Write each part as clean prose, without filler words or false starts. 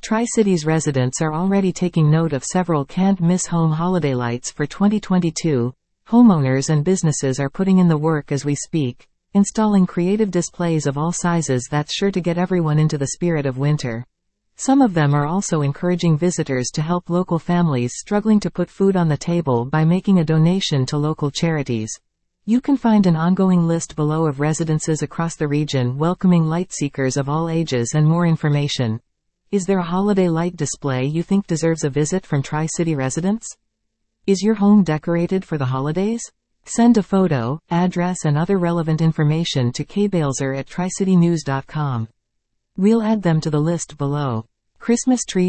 Tri-Cities residents are already taking note of several can't-miss home holiday lights for 2022. Homeowners and businesses are putting in the work as we speak, installing creative displays of all sizes that's sure to get everyone into the spirit of winter. Some of them are also encouraging visitors to help local families struggling to put food on the table by making a donation to local charities. You can find an ongoing list below of residences across the region welcoming light seekers of all ages and more information. Is there a holiday light display you think deserves a visit from Tri-City residents? Is your home decorated for the holidays? Send a photo, address and other relevant information to kbalzer@tricitynews.com. We'll add them to the list below. Christmas tree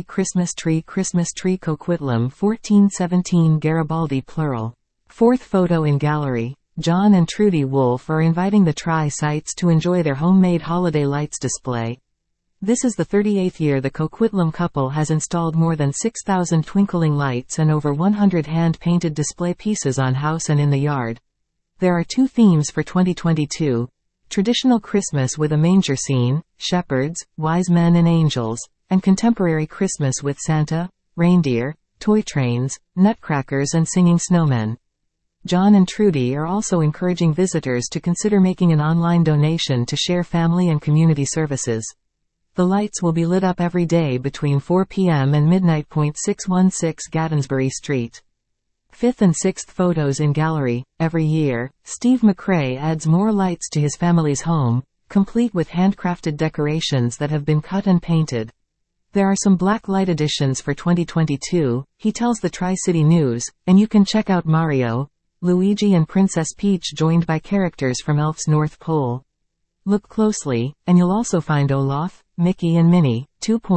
Coquitlam 1417 Garibaldi plural. Fourth photo in gallery. John and Trudy Wolf are inviting the Tri-Cities to enjoy their homemade holiday lights display. This is the 38th year the Coquitlam couple has installed more than 6,000 twinkling lights and over 100 hand-painted display pieces on house and in the yard. There are two themes for 2022. Traditional Christmas with a manger scene, shepherds, wise men and angels, and contemporary Christmas with Santa, reindeer, toy trains, nutcrackers and singing snowmen. John and Trudy are also encouraging visitors to consider making an online donation to share family and community services. The lights will be lit up every day between 4 p.m. and midnight. 616 Gattonsbury Street. Fifth and sixth photos in gallery. Every year, Steve McRae adds more lights to his family's home, complete with handcrafted decorations that have been cut and painted. There are some black light additions for 2022, he tells the Tri-City News, and you can check out Mario, Luigi and Princess Peach joined by characters from Elf's North Pole. Look closely, and you'll also find Olaf, Mickey and Minnie,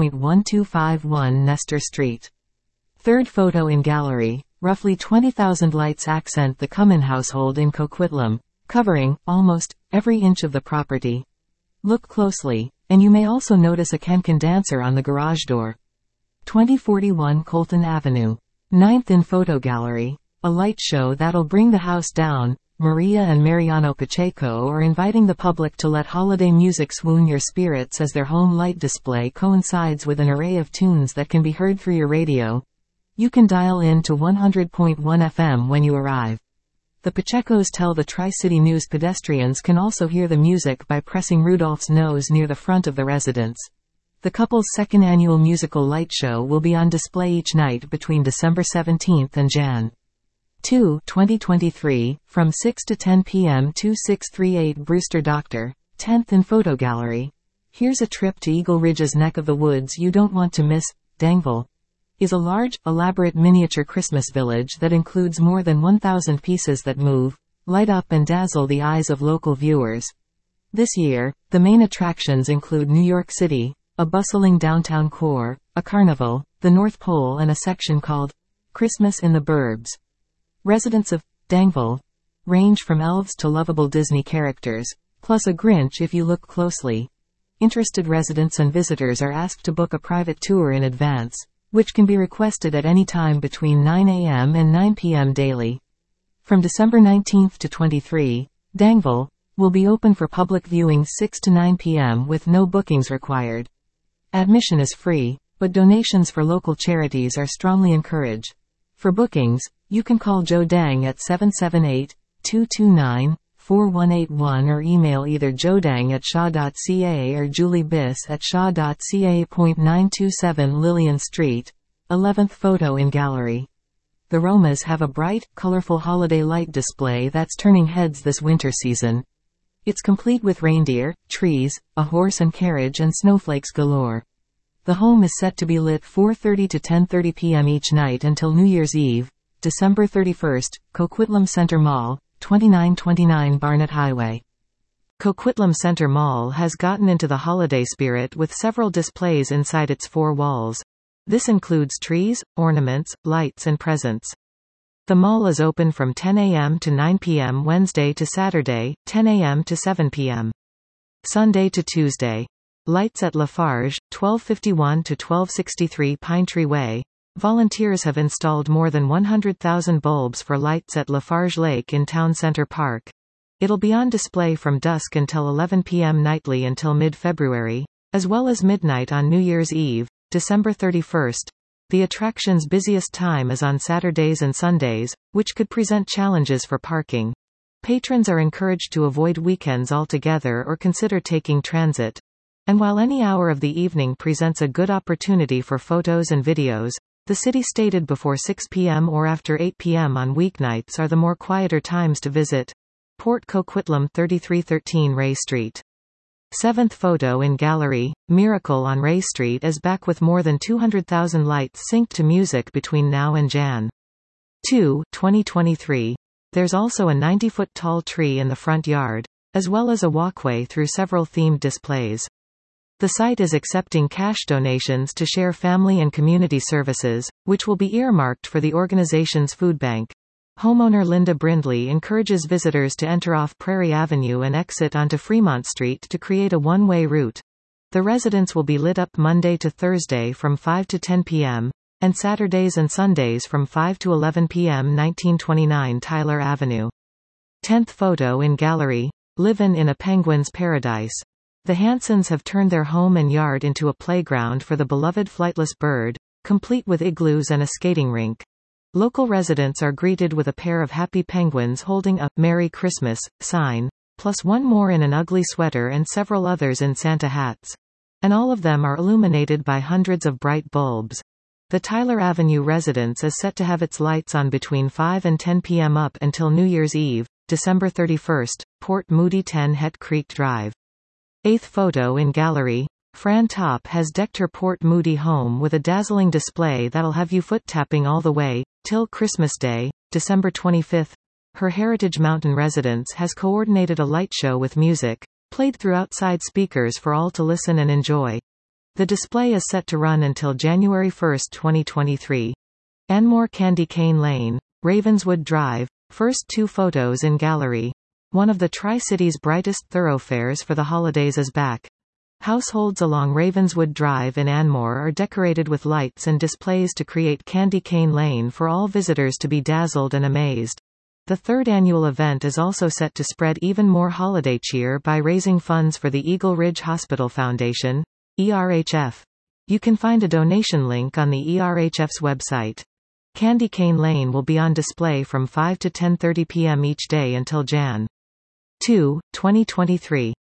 2.1251 Nestor Street. Third photo in gallery. Roughly 20,000 lights accent the Cummin household in Coquitlam, covering almost every inch of the property. Look closely, and you may also notice a Kenken dancer on the garage door. 2041 Colton Avenue. Ninth in photo gallery. A light show that'll bring the house down. Maria and Mariano Pacheco are inviting the public to let holiday music swoon your spirits as their home light display coincides with an array of tunes that can be heard through your radio. You can dial in to 100.1 FM when you arrive. The Pachecos tell the Tri-City News pedestrians can also hear the music by pressing Rudolph's nose near the front of the residence. The couple's second annual musical light show will be on display each night between December 17th and Jan. 2, 2023, from 6 to 10 p.m. 2638 Brewster Doctor, 10th in photo gallery. Here's a trip to Eagle Ridge's neck of the woods you don't want to miss. Danville is a large, elaborate miniature Christmas village that includes more than 1,000 pieces that move, light up and dazzle the eyes of local viewers. This year, the main attractions include New York City, a bustling downtown core, a carnival, the North Pole and a section called Christmas in the Burbs. Residents of Danville range from elves to lovable Disney characters, plus a Grinch if you look closely. Interested residents and visitors are asked to book a private tour in advance, which can be requested at any time between 9 a.m. and 9 p.m. daily. From December 19th to 23, Danville will be open for public viewing 6 to 9 p.m. with no bookings required. Admission is free, but donations for local charities are strongly encouraged. For bookings, you can call Joe Dang at 778-229-4181 or email either jodang@shaw.ca or juliebiss@shaw.ca. 927 Lillian Street, 11th photo in gallery. The Romas have a bright, colorful holiday light display that's turning heads this winter season. It's complete with reindeer, trees, a horse and carriage and snowflakes galore. The home is set to be lit 4:30 to 10:30 p.m. each night until New Year's Eve, December 31st, Coquitlam Center Mall, 2929 Barnett Highway. Coquitlam Center Mall has gotten into the holiday spirit with several displays inside its four walls. This includes trees, ornaments, lights and presents. The mall is open from 10 a.m. to 9 p.m. Wednesday to Saturday, 10 a.m. to 7 p.m. Sunday to Tuesday. Lights at Lafarge, 1251 to 1263 Pine Tree Way. Volunteers have installed more than 100,000 bulbs for lights at Lafarge Lake in Town Center Park. It'll be on display from dusk until 11 p.m. nightly until mid-February, as well as midnight on New Year's Eve. December 31st. The attraction's busiest time is on Saturdays and Sundays, which could present challenges for parking. Patrons are encouraged to avoid weekends altogether or consider taking transit. And while any hour of the evening presents a good opportunity for photos and videos, the city stated before 6 p.m. or after 8 p.m. on weeknights are the more quieter times to visit. Port Coquitlam 3313 Ray Street. 7th photo in gallery, Miracle on Ray Street is back with more than 200,000 lights synced to music between now and Jan. 2, 2023. There's also a 90-foot tall tree in the front yard, as well as a walkway through several themed displays. The site is accepting cash donations to share family and community services, which will be earmarked for the organization's food bank. Homeowner Linda Brindley encourages visitors to enter off Prairie Avenue and exit onto Fremont Street to create a one-way route. The residence will be lit up Monday to Thursday from 5 to 10 p.m., and Saturdays and Sundays from 5 to 11 p.m. 1929 Tyler Avenue. 10th photo in gallery, Livin' in a Penguin's Paradise. The Hansons have turned their home and yard into a playground for the beloved flightless bird, complete with igloos and a skating rink. Local residents are greeted with a pair of happy penguins holding a "Merry Christmas" sign, plus one more in an ugly sweater and several others in Santa hats. And all of them are illuminated by hundreds of bright bulbs. The Tyler Avenue residence is set to have its lights on between 5 and 10 p.m. up until New Year's Eve, December 31st, Port Moody 10 Het Creek Drive. 8th photo in gallery, Fran Top has decked her Port Moody home with a dazzling display that'll have you foot-tapping all the way, till Christmas Day, December 25th. Her Heritage Mountain residence has coordinated a light show with music, played through outside speakers for all to listen and enjoy. The display is set to run until January 1, 2023. Anmore Candy Cane Lane, Ravenswood Drive, first 2 photos in gallery. One of the Tri-City's brightest thoroughfares for the holidays is back. Households along Ravenswood Drive in Anmore are decorated with lights and displays to create Candy Cane Lane for all visitors to be dazzled and amazed. The 3rd annual event is also set to spread even more holiday cheer by raising funds for the Eagle Ridge Hospital Foundation, ERHF. You can find a donation link on the ERHF's website. Candy Cane Lane will be on display from 5 to 10:30 p.m. each day until Jan. 2, 2023.